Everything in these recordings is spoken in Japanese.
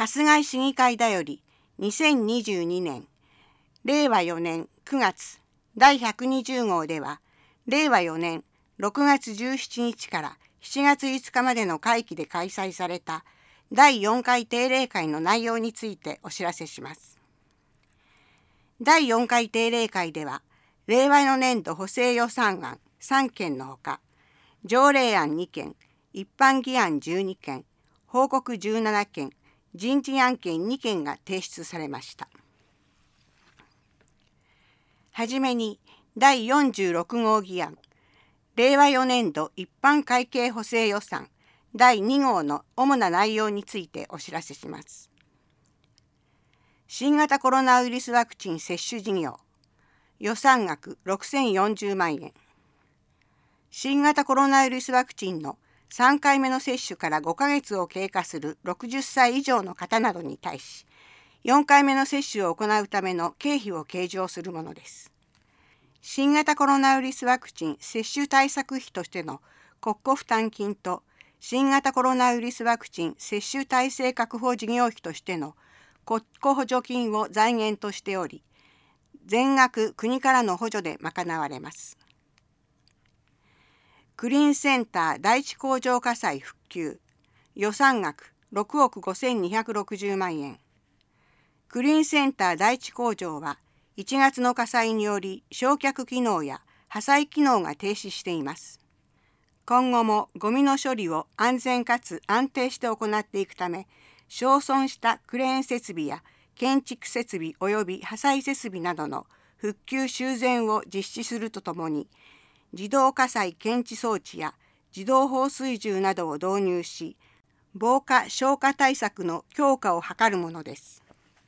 春日井市議会だより2022年令和4年9月第120号では、令和4年6月17日から7月5日までの会期で開催された第4回定例会の内容についてお知らせします。第4回定例会では、令和4年度補正予算案3件のほか、条例案2件、一般議案12件、報告17件、人事案件2件が提出されました。はじめに第46号議案、令和4年度一般会計補正予算第2号の主な内容についてお知らせします。新型コロナウイルスワクチン接種事業、予算額6040万円。新型コロナウイルスワクチンの3回目の接種から5ヶ月を経過する60歳以上の方などに対し、4回目の接種を行うための経費を計上するものです。新型コロナウイルスワクチン接種対策費としての国庫負担金と、新型コロナウイルスワクチン接種体制確保事業費としての国庫補助金を財源としており、全額国からの補助で賄われます。クリーンセンター第一工場火災復旧、予算額6億5260万円。クリーンセンター第一工場は1月の火災により焼却機能や破砕機能が停止しています。今後もゴミの処理を安全かつ安定して行っていくため、焼損したクレーン設備や建築設備及び破砕設備などの復旧修繕を実施するとともに、自動火災検知装置や自動放水銃などを導入し、防火・消火対策の強化を図るものです。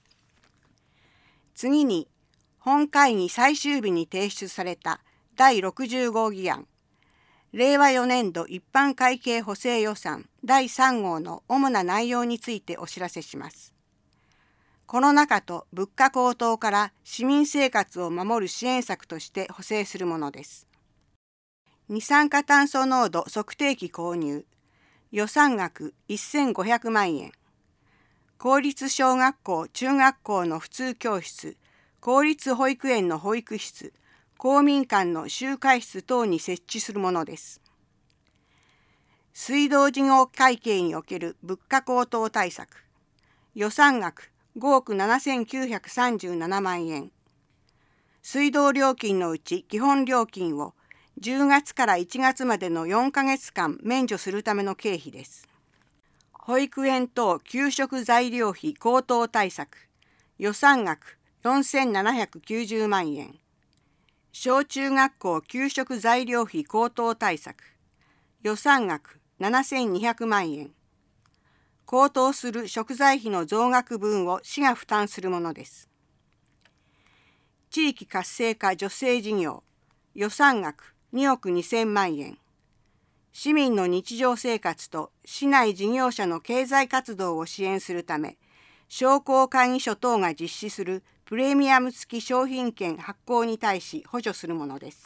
次に、本会議最終日に提出された第60号議案、令和4年度一般会計補正予算第3号の主な内容についてお知らせします。コロナ禍と物価高騰から市民生活を守る支援策として補正するものです。二酸化炭素濃度測定器購入、予算額1500万円。公立小学校・中学校の普通教室、公立保育園の保育室、公民館の集会室等に設置するものです。水道事業会計における物価高騰対策、予算額5億7937万円。水道料金のうち基本料金を10月から1月までの4ヶ月間免除するための経費です。保育園等給食材料費高騰対策、予算額4790万円。小中学校給食材料費高騰対策、予算額7200万円。高騰する食材費の増額分を市が負担するものです。地域活性化助成事業、予算額2億2000万円。市民の日常生活と市内事業者の経済活動を支援するため、商工会議所等が実施するプレミアム付き商品券発行に対し補助するものです。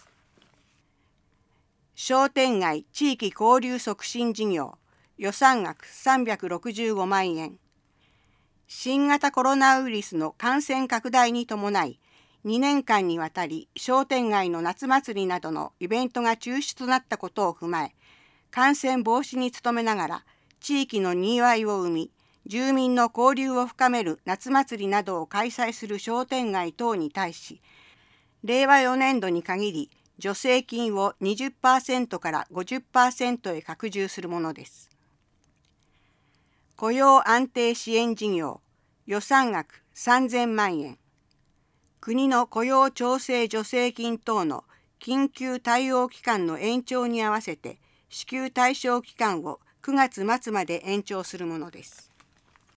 商店街地域交流促進事業、予算額365万円。新型コロナウイルスの感染拡大に伴い、2年間にわたり商店街の夏祭りなどのイベントが中止となったことを踏まえ、感染防止に努めながら地域のにぎわいを生み、住民の交流を深める夏祭りなどを開催する商店街等に対し、令和4年度に限り助成金を 20% から 50% へ拡充するものです。雇用安定支援事業、予算額3000万円。国の雇用調整助成金等の緊急対応期間の延長に合わせて支給対象期間を9月末まで延長するものです。